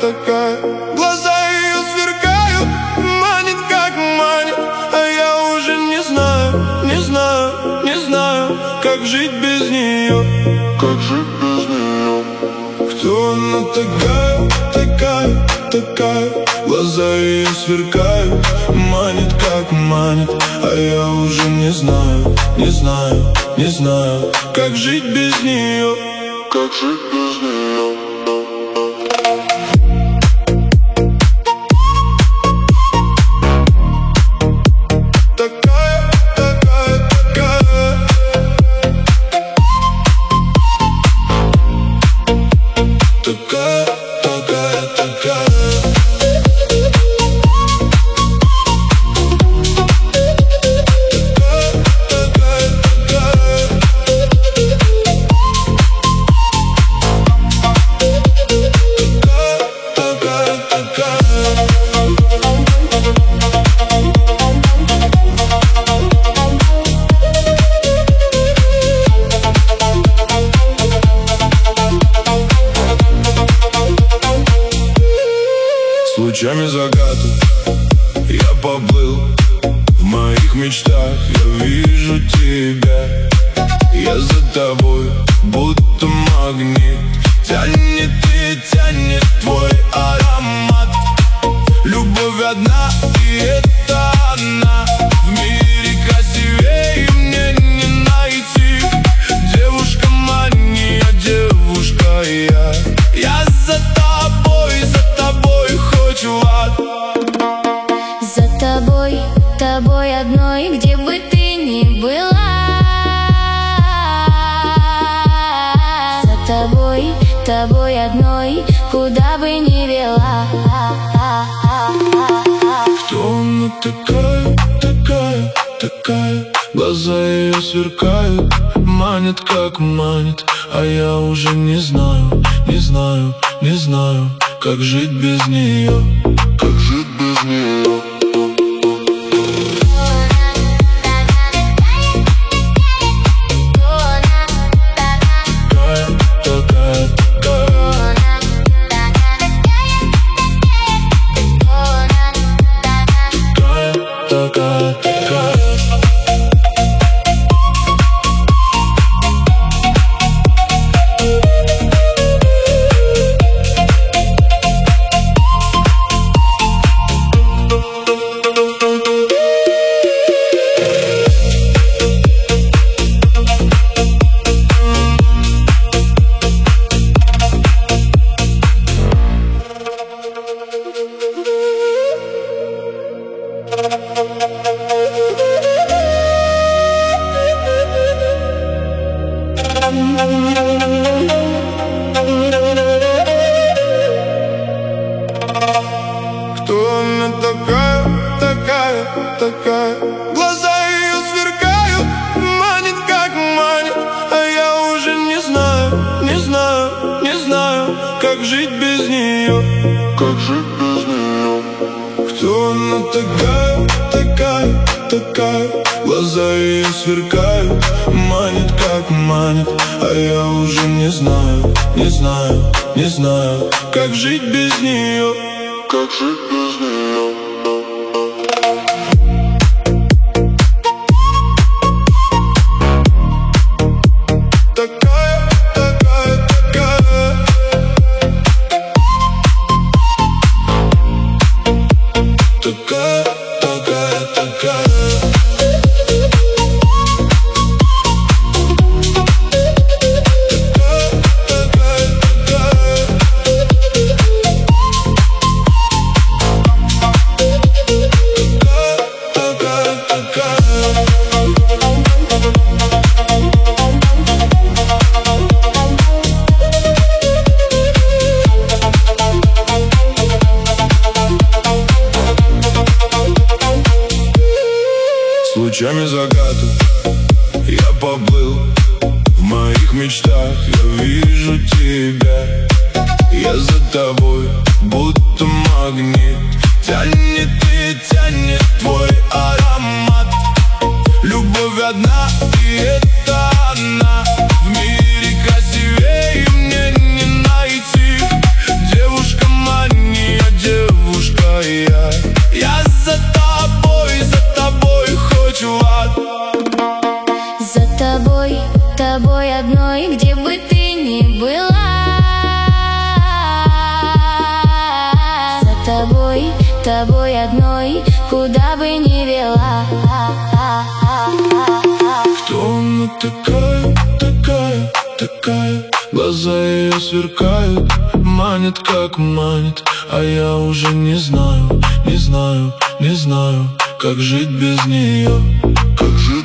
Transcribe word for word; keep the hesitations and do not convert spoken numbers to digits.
такая. Глаза ее сверкают, манит как манит, а я уже не знаю, не знаю, не знаю, как жить без нее. Как жить без нее? Кто она такая, такая, такая? Глаза ее сверкают, манит как манит, а я уже не знаю, не знаю, не знаю, как жить без нее. Как жить без нее? Такая, такая, такая. Такая, такая, такая. Лучами заката я поплыл, в моих мечтах я вижу тебя. Я за тобой, будто магнит, тянет и тянет твой аромат. Любовь одна, и это она. В мире красивее мне не найти. Девушка мания, девушка я. Я за тобой, за тобой хоть в ад. За тобой, тобой одной, где бы ты ни была. За тобой, тобой одной, куда бы ни вела. Кто она такая, такая, такая? Глаза ее сверкают, манит как манит, а я уже не знаю, не знаю, не знаю, как жить без нее. Как жить без нее? Кто она такая, такая, такая? Глаза ее сверкают, манит как манит, а я уже не знаю, не знаю, не знаю, как жить без нее. Как жить без нее? Кто она такая, такая, такая? Глаза ее сверкают, манит как манит, а я уже не знаю, не знаю, не знаю, как жить без нее. Как жить без нее? Такая, такая, такая. Такая, такая, такая. С лучами заката я поплыл, в моих мечтах я вижу тебя. Я за тобой, будто магнит, тянет и тянет твой аромат. Любовь одна, и это она. В мире красивее мне не найти. Девушка мания. тобой, тобой одной, где бы ты ни была. За тобой, тобой одной, куда бы ни вела. Кто она такая, такая, такая? Глаза ее сверкают, манит как манит. А я уже не знаю, не знаю, не знаю, как жить без нее. Как жить